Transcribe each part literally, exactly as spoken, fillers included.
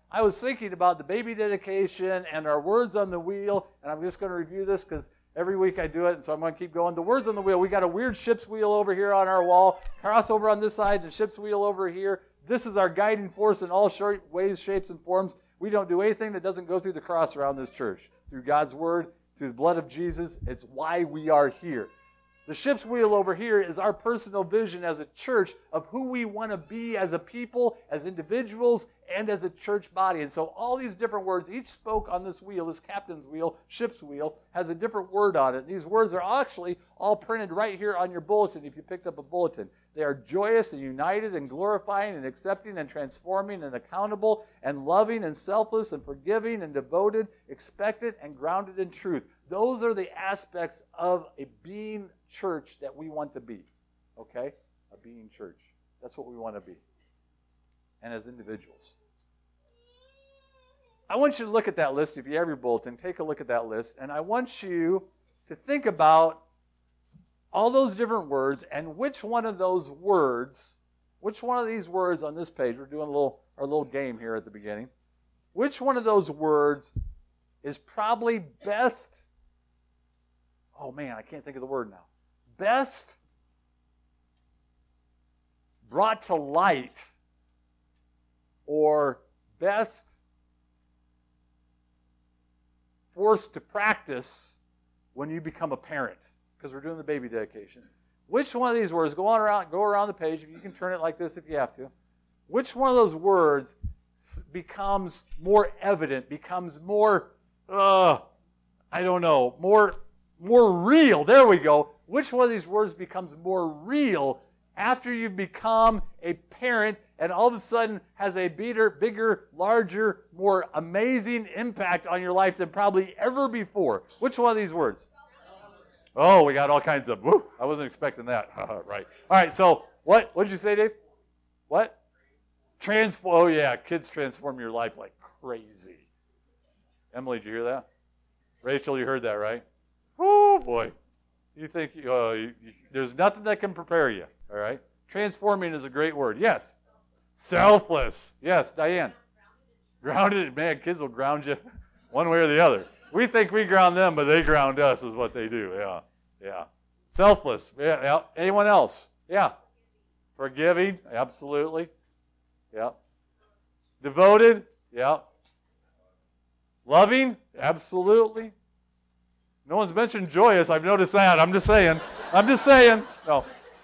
I was thinking about the baby dedication and our words on the wheel, and I'm just going to review this because every week I do it, and so I'm going to keep going. The words on the wheel, we got a weird ship's wheel over here on our wall, crossover on this side, and ship's wheel over here. This is our guiding force in all short ways, shapes, and forms. We don't do anything that doesn't go through the cross around this church. Through God's word, through the blood of Jesus, it's why we are here. The ship's wheel over here is our personal vision as a church of who we want to be as a people, as individuals, and as a church body. And so all these different words, each spoke on this wheel, this captain's wheel, ship's wheel, has a different word on it. These words are actually all printed right here on your bulletin if you picked up a bulletin. They are joyous and united and glorifying and accepting and transforming and accountable and loving and selfless and forgiving and devoted, expectant and grounded in truth. Those are the aspects of a being church that we want to be, okay? A being church. That's what we want to be. And as individuals. I want you to look at that list. If you have your bulletin, take a look at that list. And I want you to think about all those different words and which one of those words, which one of these words on this page, we're doing a little our little game here at the beginning, which one of those words is probably best, oh man, I can't think of the word now, best brought to light or best forced to practice when you become a parent, because we're doing the baby dedication. Which one of these words, go on around, go around the page, you can turn it like this if you have to. Which one of those words becomes more evident, becomes more, uh, I don't know, more, more real? There we go. Which one of these words becomes more real after you become a parent and all of a sudden has a bigger, bigger, larger, more amazing impact on your life than probably ever before? Which one of these words? Oh, we got all kinds of, woo, I wasn't expecting that. Right. All right, so what? What did you say, Dave? What? Transform. Oh, yeah, kids transform your life like crazy. Emily, did you hear that? Rachel, you heard that, right? Oh, boy. You think, uh, you, you, there's nothing that can prepare you, all right? Transforming is a great word. Yes. Selfless. Yes, Diane. Grounded. Man, kids will ground you one way or the other. We think we ground them, but they ground us is what they do. Yeah, yeah. Selfless. Yeah, yeah. Anyone else? Yeah. Forgiving. Absolutely. Yeah. Devoted. Yeah. Loving. Absolutely. No one's mentioned joyous. I've noticed that. I'm just saying. I'm just saying. No.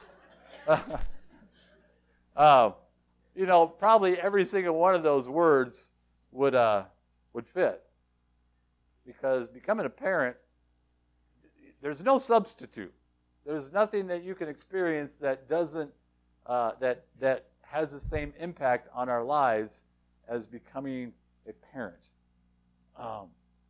uh, you know, probably every single one of those words would uh, would fit. Because becoming a parent, there's no substitute. There's nothing that you can experience that doesn't, uh, that that has the same impact on our lives as becoming a parent. Um,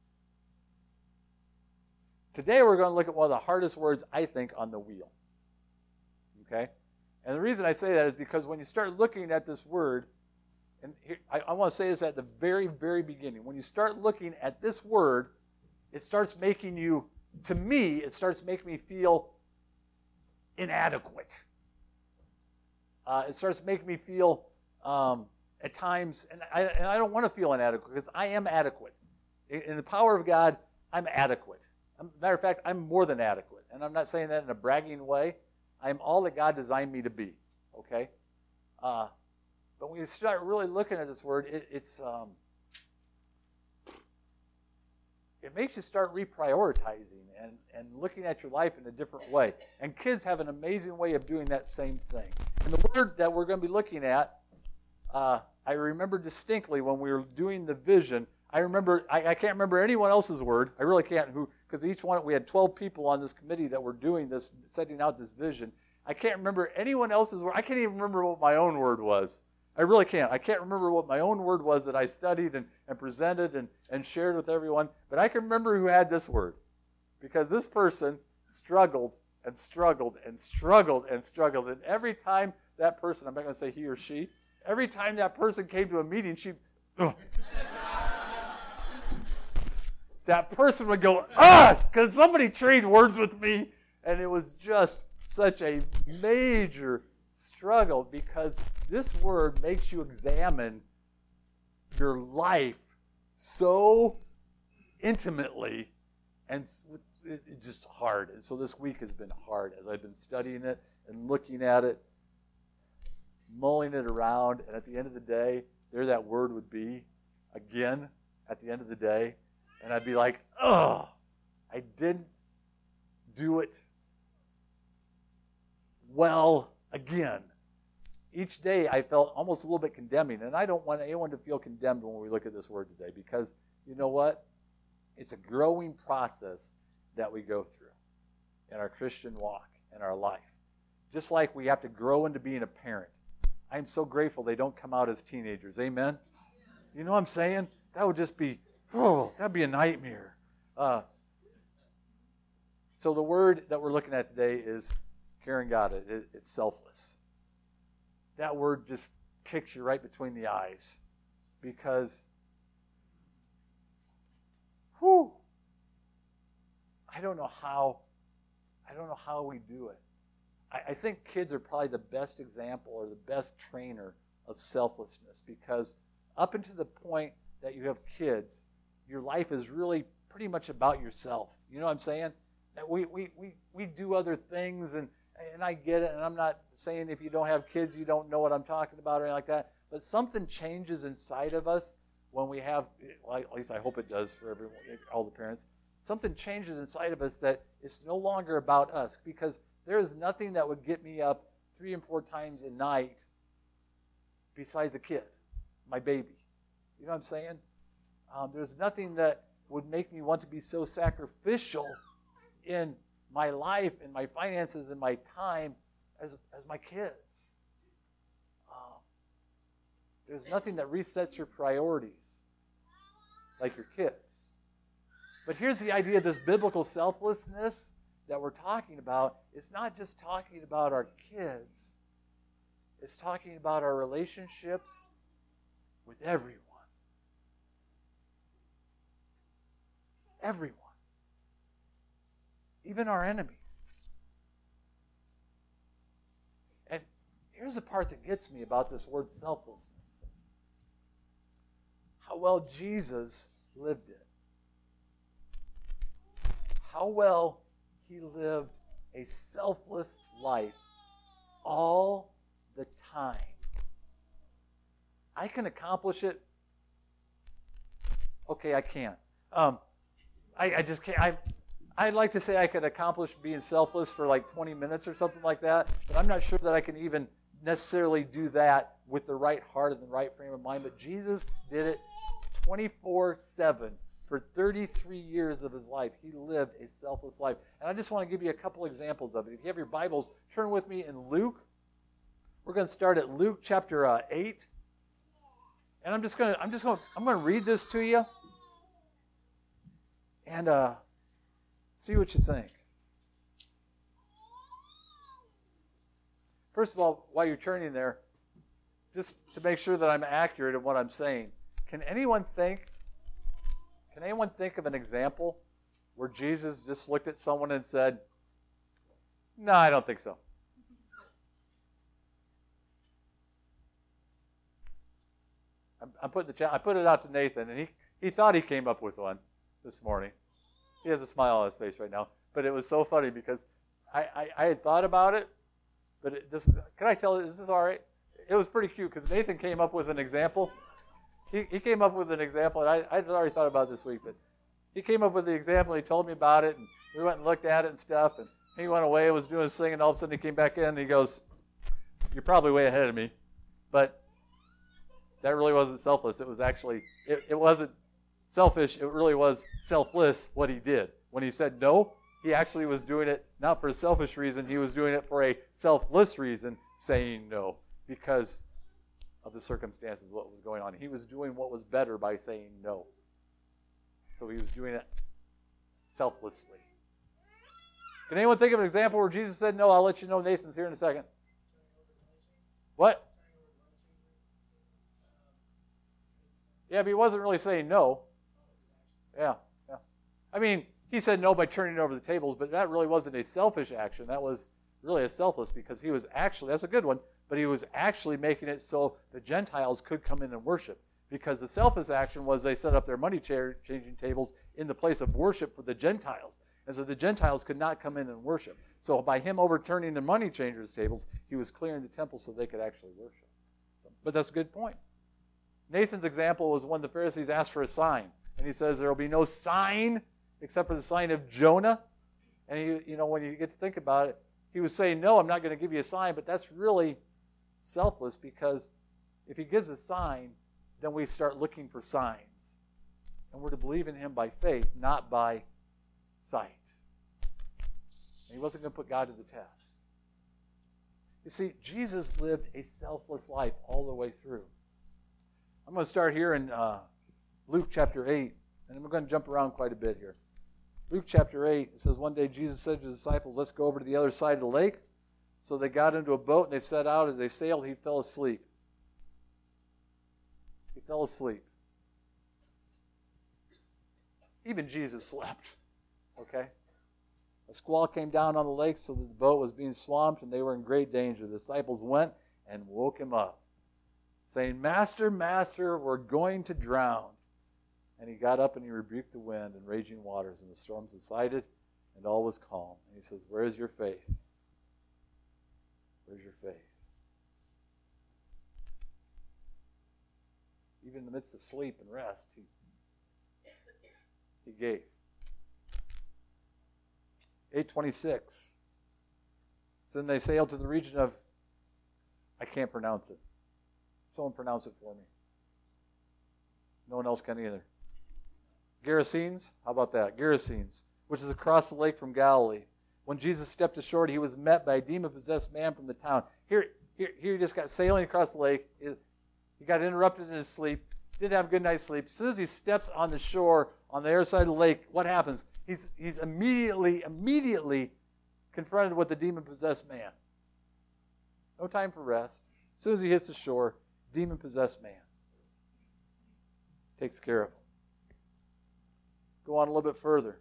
today we're going to look at one of the hardest words, I think, on the wheel. Okay? And the reason I say that is because when you start looking at this word, and here, I, I want to say this at the very, very beginning. When you start looking at this word, it starts making you, to me, it starts making me feel inadequate. Uh, it starts making me feel, um, at times, and I, and I don't want to feel inadequate because I am adequate. In, in the power of God, I'm adequate. As a matter of fact, I'm more than adequate. And I'm not saying that in a bragging way. I'm all that God designed me to be, okay? Uh, But when you start really looking at this word, it, it's um, it makes you start reprioritizing and, and looking at your life in a different way. And kids have an amazing way of doing that same thing. And the word that we're going to be looking at, uh, I remember distinctly when we were doing the vision. I remember, I, I can't remember anyone else's word. I really can't, who because each one, we had twelve people on this committee that were doing this, setting out this vision. I can't remember anyone else's word. I can't even remember what my own word was. I really can't. I can't remember what my own word was that I studied and, and presented and, and shared with everyone. But I can remember who had this word. Because this person struggled and struggled and struggled and struggled. And every time that person, I'm not going to say he or she, every time that person came to a meeting, she, ugh. That person would go, ah, because somebody traded words with me. And it was just such a major struggle because this word makes you examine your life so intimately, and it's just hard. And so this week has been hard as I've been studying it and looking at it, mulling it around, and at the end of the day, there that word would be again at the end of the day, and I'd be like, oh, I didn't do it well again. Each day I felt almost a little bit condemning, and I don't want anyone to feel condemned when we look at this word today, because you know what? It's a growing process that we go through in our Christian walk, in our life. Just like we have to grow into being a parent. I'm so grateful they don't come out as teenagers. Amen? You know what I'm saying? That would just be, oh, that'd be a nightmare. Uh, so the word that we're looking at today is, Karen got it, it it's selfless. That word just kicks you right between the eyes, because, whew, I don't know how, I don't know how we do it. I, I think kids are probably the best example or the best trainer of selflessness, because up until the point that you have kids, your life is really pretty much about yourself. You know what I'm saying? That we we we we do other things, and and I get it, and I'm not saying if you don't have kids you don't know what I'm talking about or anything like that, but something changes inside of us when we have, well, at least I hope it does for everyone, all the parents, something changes inside of us that it's no longer about us, because there is nothing that would get me up three and four times a night besides a kid, my baby. You know what I'm saying? Um, there's nothing that would make me want to be so sacrificial in my life and my finances and my time as, as my kids. Um, there's nothing that resets your priorities like your kids. But here's the idea of this biblical selflessness that we're talking about. It's not just talking about our kids. It's talking about our relationships with everyone. Everyone. Even our enemies. And here's the part that gets me about this word selflessness. How well Jesus lived it. How well he lived a selfless life all the time. I can accomplish it. Okay, I can't. Um, I, I just can't. I, I'd like to say I could accomplish being selfless for like twenty minutes or something like that, but I'm not sure that I can even necessarily do that with the right heart and the right frame of mind. But Jesus did it twenty-four seven. For thirty-three years of his life, he lived a selfless life. And I just want to give you a couple examples of it. If you have your Bibles, turn with me in Luke. We're going to start at Luke chapter uh, eight. And I'm just going to I'm just going to I'm going to read this to you. And uh, see what you think. First of all, while you're turning there, just to make sure that I'm accurate in what I'm saying, can anyone think Can anyone think of an example where Jesus just looked at someone and said, "No, I don't think so"? I'm, I'm putting the cha- I put it out to Nathan, and he, he thought he came up with one this morning. He has a smile on his face right now, but it was so funny because I, I, I had thought about it, but it, this can I tell you, this is all right? It was pretty cute because Nathan came up with an example. He, he came up with an example, and I I had already thought about it this week, but he came up with the example, and he told me about it, and we went and looked at it and stuff, and he went away and was doing his thing, and all of a sudden he came back in, and he goes, "You're probably way ahead of me, but that really wasn't selfless. It was actually, it, it wasn't selfish, it really was selfless what he did. When he said no, he actually was doing it not for a selfish reason, he was doing it for a selfless reason, saying no, because of the circumstances, what was going on. He was doing what was better by saying no. So he was doing it selflessly. Can anyone think of an example where Jesus said no? I'll let you know. Nathan's here in a second. What? Yeah, but he wasn't really saying no. Yeah, yeah. I mean, he said no by turning over the tables, but that really wasn't a selfish action. That was really a selfless, because he was actually, that's a good one, but he was actually making it so the Gentiles could come in and worship. Because the selfless action was they set up their money changing tables in the place of worship for the Gentiles. And so the Gentiles could not come in and worship. So by him overturning the money changers' tables, he was clearing the temple so they could actually worship. So, but that's a good point. Nathan's example was when the Pharisees asked for a sign. And he says there will be no sign except for the sign of Jonah. And he, you know, when you get to think about it, he was saying, no, I'm not going to give you a sign. But that's really selfless, because if he gives a sign, then we start looking for signs. And we're to believe in him by faith, not by sight. And he wasn't going to put God to the test. You see, Jesus lived a selfless life all the way through. I'm going to start here in uh, Luke chapter eight, and we're going to jump around quite a bit here. Luke chapter eight, it says, one day Jesus said to his disciples, let's go over to the other side of the lake. So they got into a boat and they set out. As they sailed, he fell asleep. He fell asleep. Even Jesus slept. Okay? A squall came down on the lake so that the boat was being swamped and they were in great danger. The disciples went and woke him up, saying, Master, Master, we're going to drown. And he got up and he rebuked the wind and raging waters, and the storm subsided and all was calm. And he says, where is your faith? Where's your faith? Even in the midst of sleep and rest, he, he gave. eight twenty-six. So then they sailed to the region of, I can't pronounce it. Someone pronounce it for me. No one else can either. Gerasenes? How about that? Gerasenes, which is across the lake from Galilee. When Jesus stepped ashore, he was met by a demon-possessed man from the town. Here, here, here he just got sailing across the lake. He got interrupted in his sleep. Didn't have a good night's sleep. As soon as he steps on the shore on the other side of the lake, what happens? He's, he's immediately, immediately confronted with the demon-possessed man. No time for rest. As soon as he hits the shore, demon-possessed man takes care of him. Go on a little bit further.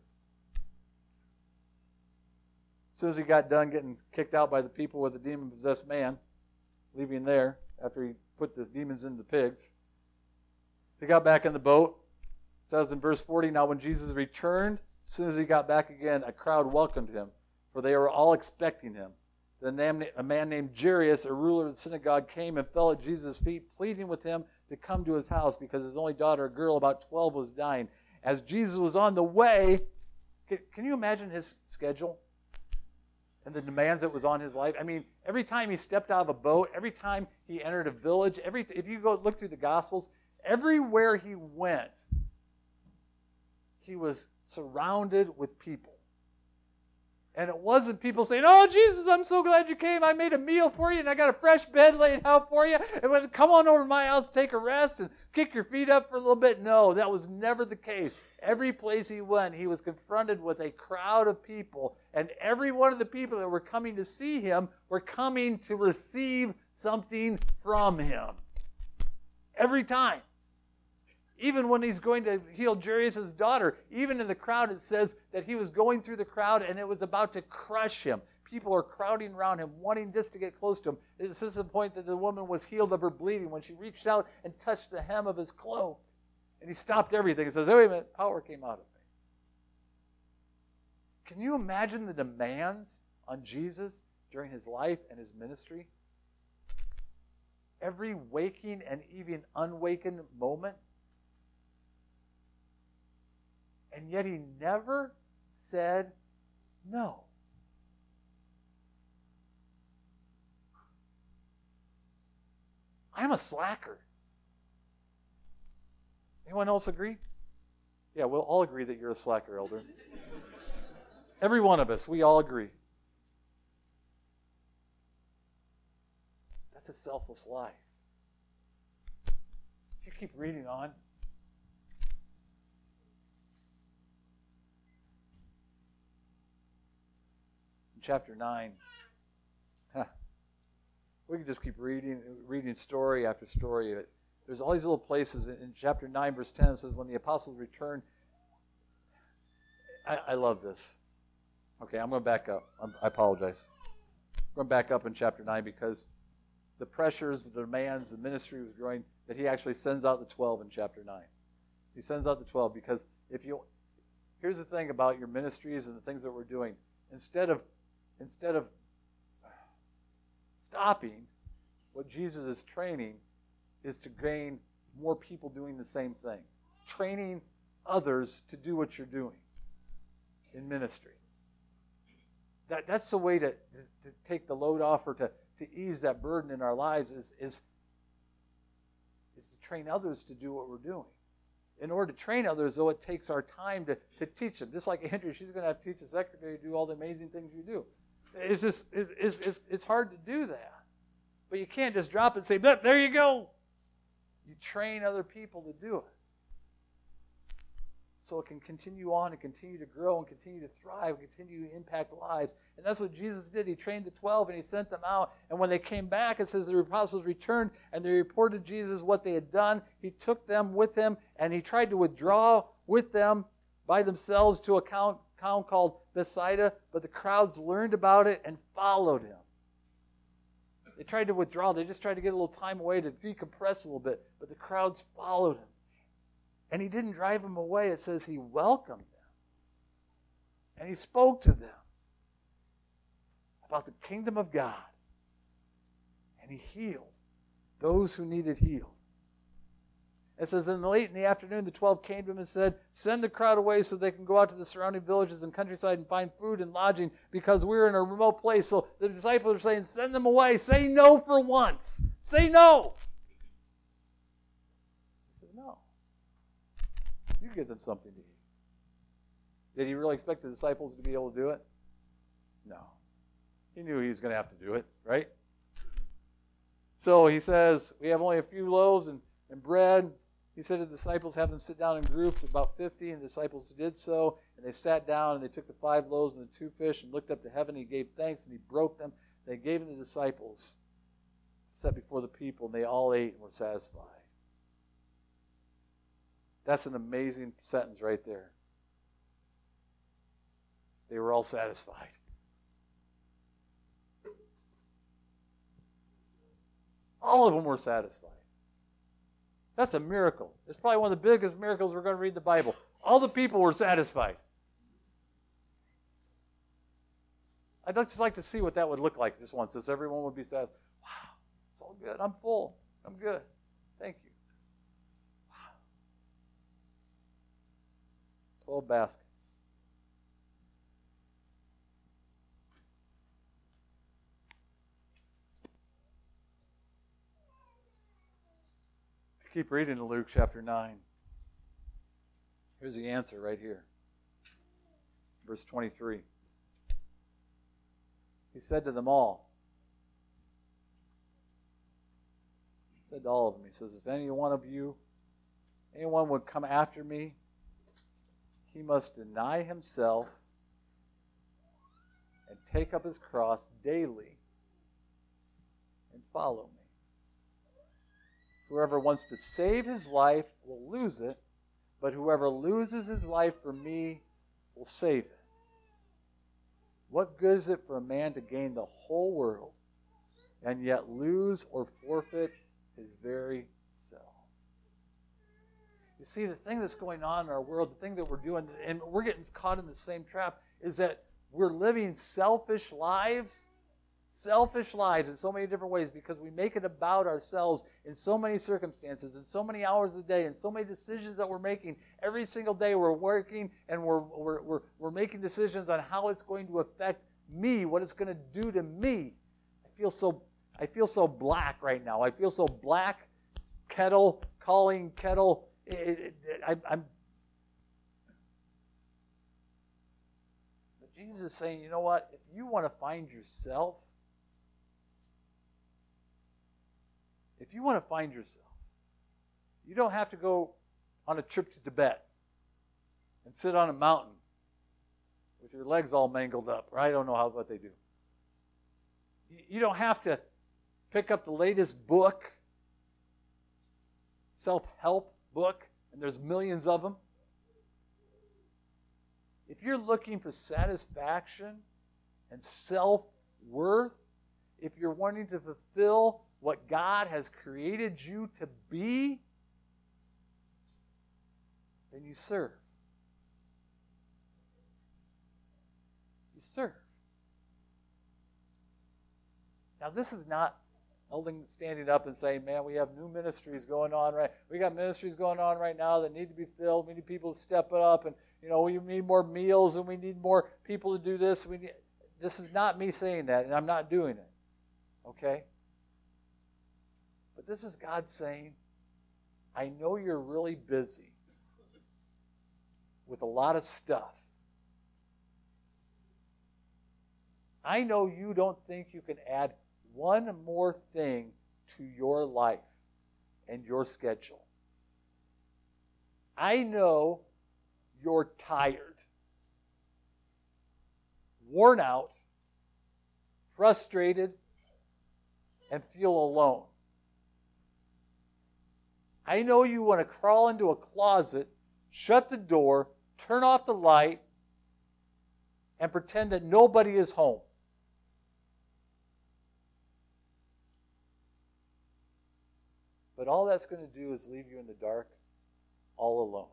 As soon as he got done getting kicked out by the people with the demon-possessed man, leaving there after he put the demons into the pigs, they got back in the boat. It says in verse forty, now when Jesus returned, as soon as he got back again, a crowd welcomed him, for they were all expecting him. Then a man named Jairus, a ruler of the synagogue, came and fell at Jesus' feet, pleading with him to come to his house because his only daughter, a girl about twelve, was dying. As Jesus was on the way, can, can you imagine his schedule and the demands that was on his life? I mean, every time he stepped out of a boat, every time he entered a village, every if you go look through the Gospels, everywhere he went, he was surrounded with people. And it wasn't people saying, oh, Jesus, I'm so glad you came. I made a meal for you, and I got a fresh bed laid out for you. And when, come on over to my house, take a rest, and kick your feet up for a little bit. No, that was never the case. Every place he went, he was confronted with a crowd of people. And every one of the people that were coming to see him were coming to receive something from him. Every time. Even when he's going to heal Jairus' daughter, even in the crowd, it says that he was going through the crowd and it was about to crush him. People are crowding around him, wanting just to get close to him. This is the point that the woman was healed of her bleeding when she reached out and touched the hem of his cloak. And he stopped everything and says, oh, wait a minute, power came out of me. Can you imagine the demands on Jesus during his life and his ministry? Every waking and even unwakened moment. And yet he never said no. I'm a slacker. Anyone else agree? Yeah, we'll all agree that you're a slacker, Elder. Every one of us, we all agree. That's a selfless life. If you keep reading on, chapter nine. Huh. We can just keep reading, reading story after story. There's all these little places. In chapter nine, verse ten, it says, when the apostles returned, I, I love this. Okay, I'm going to back up. I'm, I apologize. I'm going to back up in chapter nine because the pressures, the demands, the ministry was growing. that he actually sends out the twelve in chapter nine. He sends out the twelve because if you, here's the thing about your ministries and the things that we're doing. Instead of, instead of stopping, what Jesus is training is to gain more people doing the same thing. Training others to do what you're doing in ministry. That, that's the way to, to, to take the load off, or to, to ease that burden in our lives is, is, is to train others to do what we're doing. In order to train others, though, it takes our time to, to teach them. Just like Andrea, she's going to have to teach the secretary to do all the amazing things you do. It's just it's, it's, it's, it's hard to do that. But you can't just drop it and say, there you go. You train other people to do it. So it can continue on and continue to grow and continue to thrive, continue to impact lives. And that's what Jesus did. He trained the twelve and he sent them out. And when they came back, it says the apostles returned and they reported to Jesus what they had done. He took them with him and he tried to withdraw with them by themselves to a town called Bethsaida. But the crowds learned about it and followed him. They tried to withdraw. They just tried to get a little time away to decompress a little bit. But the crowds followed him. And he didn't drive them away. It says he welcomed them. And he spoke to them about the kingdom of God. And he healed those who needed healed. It says, in the late in the afternoon, the twelve came to him and said, send the crowd away so they can go out to the surrounding villages and countryside and find food and lodging, because we're in a remote place. So the disciples are saying, send them away. Say no for once. Say no. He said, no. You give them something to eat. Did he really expect the disciples to be able to do it? No. He knew he was going to have to do it, right? So he says, we have only a few loaves and, and bread. He said to the disciples, have them sit down in groups, about fifty, and the disciples did so. And they sat down, and they took the five loaves and the two fish and looked up to heaven. He gave thanks, and he broke them. They gave them to the disciples, set before the people, and they all ate and were satisfied. That's an amazing sentence right there. They were all satisfied. All of them were satisfied. That's a miracle. It's probably one of the biggest miracles we're going to read in the Bible. All the people were satisfied. I'd just like to see what that would look like just once, since everyone would be satisfied. Wow, it's all good. I'm full. I'm good. Thank you. Twelve baskets. Keep reading in Luke chapter nine. Here's the answer right here. Verse twenty-three. He said to them all, he said to all of them, he says, if any one of you, anyone would come after me, he must deny himself and take up his cross daily and follow me. Whoever wants to save his life will lose it, but whoever loses his life for me will save it. What good is it for a man to gain the whole world and yet lose or forfeit his very self? You see, the thing that's going on in our world, the thing that we're doing, and we're getting caught in the same trap, is that we're living selfish lives, selfish lives in so many different ways, because we make it about ourselves in so many circumstances, in so many hours of the day, and so many decisions that we're making. Every single day we're working and we're, we're, we're, we're making decisions on how it's going to affect me, what it's going to do to me. I feel so, I feel so black right now. I feel so black, kettle, calling kettle. It, it, it, I, I'm. But Jesus is saying, you know what? If you want to find yourself, if you want to find yourself, you don't have to go on a trip to Tibet and sit on a mountain with your legs all mangled up, or I don't know how what they do. You don't have to pick up the latest book, self-help book, and there's millions of them. If you're looking for satisfaction and self-worth, if you're wanting to fulfill what God has created you to be, then you serve. You serve. Now, this is not Eldon standing up and saying, man, we have new ministries going on, right? We got ministries going on right now that need to be filled. We need people to step it up, and, you know, we need more meals, and we need more people to do this. We need, this is not me saying that, and I'm not doing it, okay? But this is God saying, I know you're really busy with a lot of stuff. I know you don't think you can add one more thing to your life and your schedule. I know you're tired, worn out, frustrated, and feel alone. I know you want to crawl into a closet, shut the door, turn off the light, and pretend that nobody is home. But all that's going to do is leave you in the dark, all alone.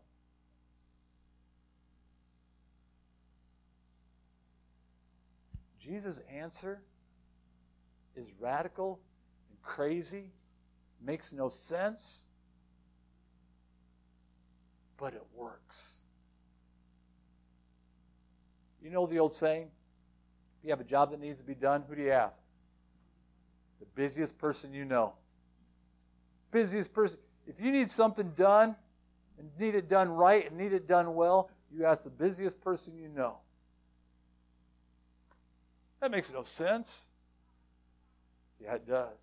Jesus' answer is radical and crazy, makes no sense, but it works. You know the old saying, if you have a job that needs to be done, who do you ask? The busiest person you know. Busiest person. If you need something done and need it done right and need it done well, you ask the busiest person you know. That makes no sense. Yeah, it does.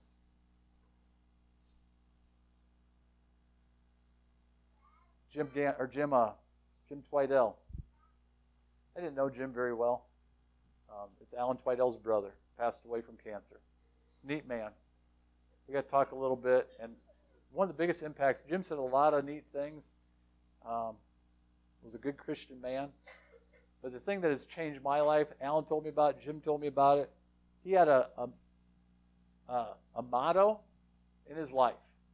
Jim Dan, or Jim uh, Jim Twidell. I didn't know Jim very well. Um, it's Alan Twidell's brother. Passed away from cancer. Neat man. We got to talk a little bit, and one of the biggest impacts, Jim said a lot of neat things. Um, was a good Christian man. But the thing that has changed my life, Alan told me about it, Jim told me about it, he had a, a, a, a motto in his life.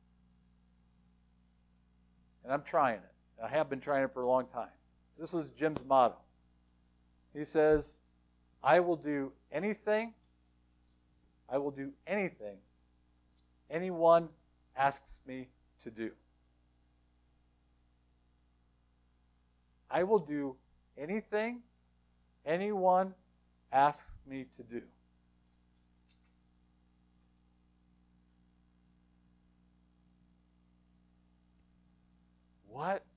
And I'm trying it. I have been trying it for a long time. This was Jim's motto. He says, I will do anything, I will do anything anyone asks me to do. I will do anything anyone asks me to do. What?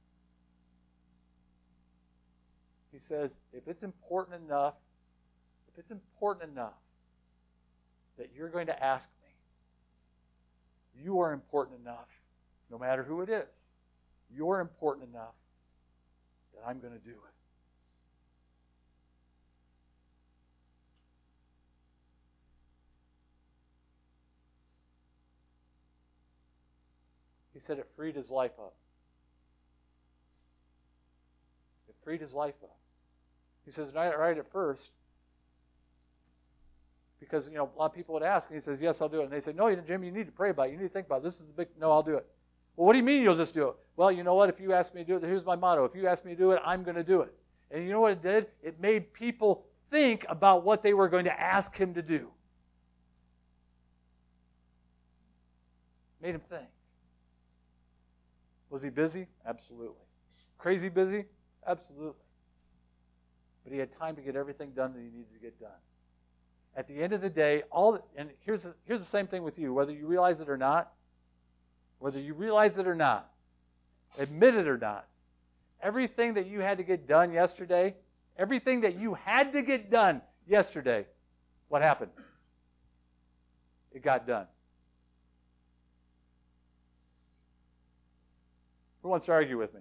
He says, if it's important enough, if it's important enough that you're going to ask me, you are important enough, no matter who it is. You're important enough that I'm going to do it. He said it freed his life up. It freed his life up. He says, not right at first, because, you know, a lot of people would ask, and he says, yes, I'll do it. And they say, no, Jim, you need to pray about it. You need to think about it. This is the big, no, I'll do it. Well, what do you mean you'll just do it? Well, you know what? If you ask me to do it, here's my motto. If you ask me to do it, I'm going to do it. And you know what it did? It made people think about what they were going to ask him to do. Made him think. Was he busy? Absolutely. Crazy busy? Absolutely. But he had time to get everything done that he needed to get done. At the end of the day, all the, and here's the, here's the same thing with you, whether you realize it or not, whether you realize it or not, admit it or not, everything that you had to get done yesterday, everything that you had to get done yesterday, what happened? It got done. Who wants to argue with me?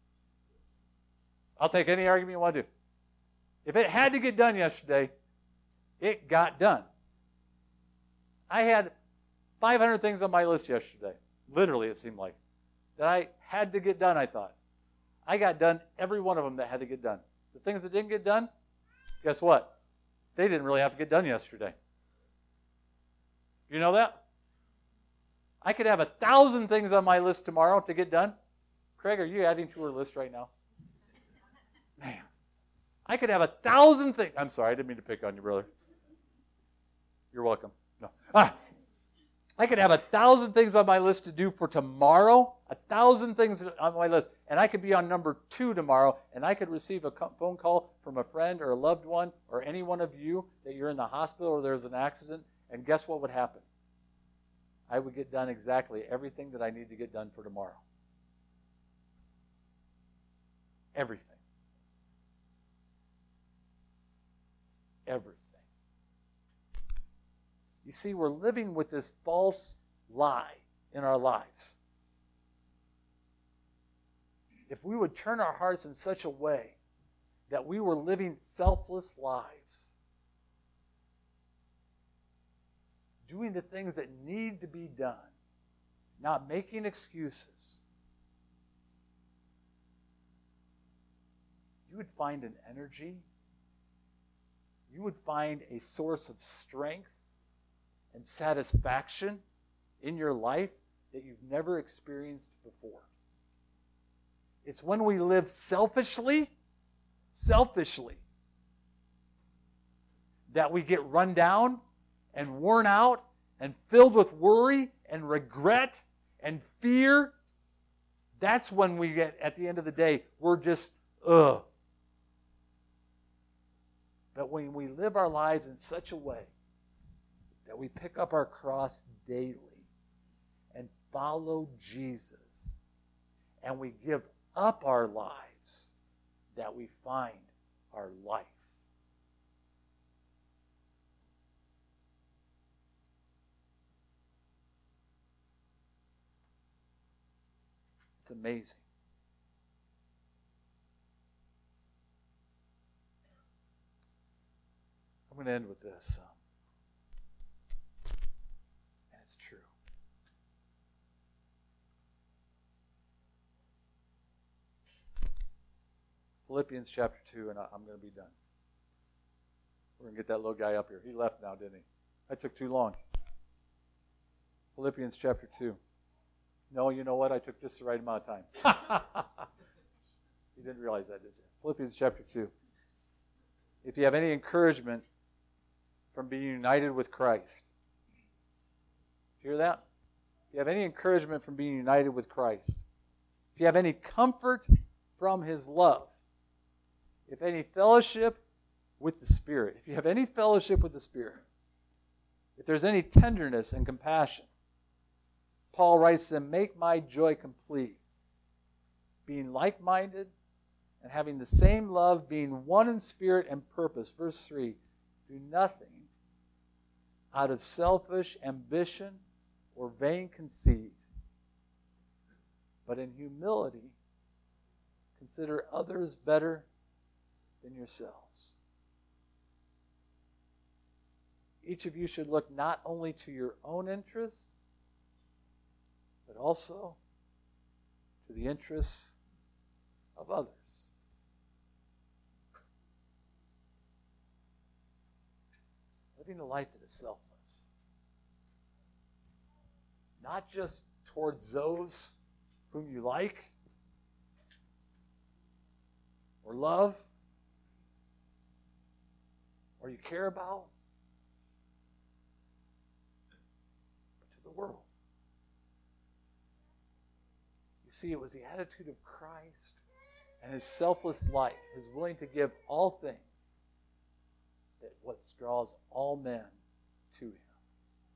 I'll take any argument you want to do. If it had to get done yesterday, it got done. I had five hundred things on my list yesterday. Literally, it seemed like. That I had to get done, I thought. I got done every one of them that had to get done. The things that didn't get done, guess what? They didn't really have to get done yesterday. You know that? I could have a thousand things on my list tomorrow to get done. Craig, are you adding to her list right now? Man, I could have a thousand things. I'm sorry, I didn't mean to pick on you, brother. You're welcome. No. Ah, I could have a thousand things on my list to do for tomorrow, a thousand things on my list, and I could be on number two tomorrow, and I could receive a phone call from a friend or a loved one or any one of you that you're in the hospital or there's an accident, and guess what would happen? I would get done exactly everything that I need to get done for tomorrow. Everything. Everything. You see, we're living with this false lie in our lives. If we would turn our hearts in such a way that we were living selfless lives, doing the things that need to be done, not making excuses, you would find an energy, you would find a source of strength and satisfaction in your life that you've never experienced before. It's when we live selfishly, selfishly, that we get run down and worn out and filled with worry and regret and fear. That's when we get, at the end of the day, we're just, ugh. But when we live our lives in such a way that we pick up our cross daily and follow Jesus, and we give up our lives, that we find our life. It's amazing. I'm going to end with this. And it's true. Philippians chapter two, and I'm going to be done. We're going to get that little guy up here. He left now, didn't he? I took too long. Philippians chapter two. No, you know what? I took just the right amount of time. You didn't realize that, did you? Philippians chapter two. If you have any encouragement from being united with Christ. Do you hear that? If you have any encouragement from being united with Christ. If you have any comfort from His love. If any fellowship with the Spirit. If you have any fellowship with the Spirit. If there's any tenderness and compassion. Paul writes to them, make my joy complete. Being like-minded and having the same love, being one in spirit and purpose. Verse three, do nothing out of selfish ambition or vain conceit, but in humility consider others better than yourselves. Each of you should look not only to your own interest, but also to the interests of others. Living a life that is selfless. Not just towards those whom you like or love or you care about, but to the world. See, it was the attitude of Christ and His selfless life, His willing to give all things, that what draws all men to Him.